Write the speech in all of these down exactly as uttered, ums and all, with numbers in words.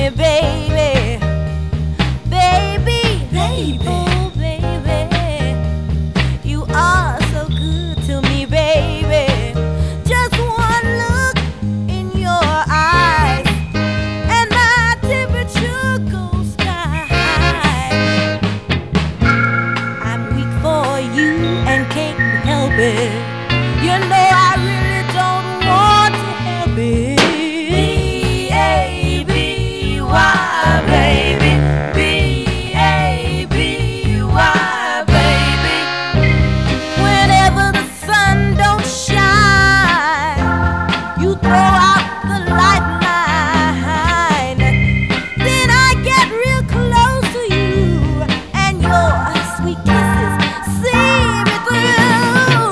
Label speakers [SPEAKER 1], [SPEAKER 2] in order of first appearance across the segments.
[SPEAKER 1] me, baby. Baby, baby, oh baby, you are so good to me, baby. Just one look in your eyes and my temperature goes sky high. I'm weak for you and can't help it. You know I really don't want to help it. B A B Y, baby. B A B Y, baby. Whenever the sun don't shine, you throw out the lifeline. Then I get real close to you, and your sweet kisses see me through.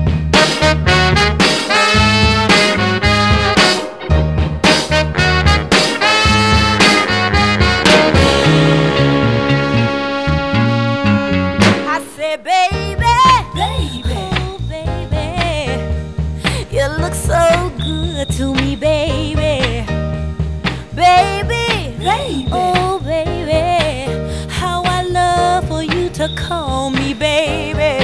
[SPEAKER 1] I say, baby, baby, oh baby, you look so good to me, baby. Baby, baby, oh baby, how I love for you to call me baby.